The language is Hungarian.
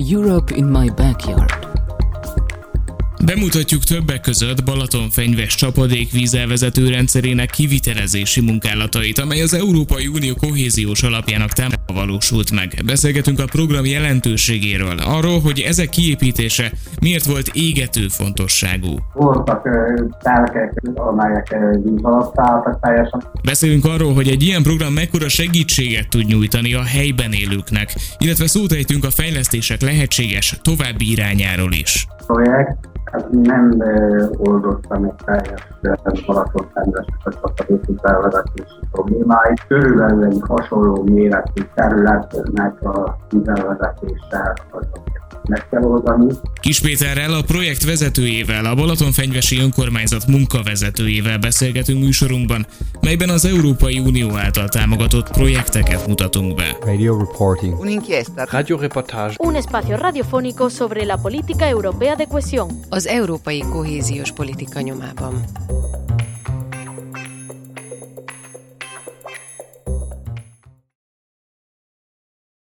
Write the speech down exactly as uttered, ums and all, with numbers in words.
Europe in my backyard. Bemutatjuk többek között Balatonfenyves csapadékvíz elvezető rendszerének kivitelezési munkálatait, amely az Európai Unió kohéziós alapjának támogatásából valósult meg. Beszélgetünk a program jelentőségéről, arról, hogy ezek kiépítése miért volt égető fontosságú. Voltak telkek, amelyek víz alatt álltak teljesen. Beszélünk arról, hogy egy ilyen program mekkora segítséget tud nyújtani a helyben élőknek, illetve szót ejtünk a fejlesztések lehetséges további irányáról is. Projekt, ez nem oldotta meg teljes Balatonfenyvesnek a csapadékvíz elvezetési problémáit. Körülbelül egy hasonló méretű területnek a vízelvezetése meg kell oldani. Kis Péterrel, a projekt vezetőjével, a Balatonfenyvesi önkormányzat munkavezetőjével beszélgetünk műsorunkban, melyben az Európai Unió által támogatott projekteket mutatunk be. Radio reporting. Un'inchiesta. Radio reportage. Un espacio radiofónico sobre la política europea de cohesión. Az európai kohéziós politika nyomában.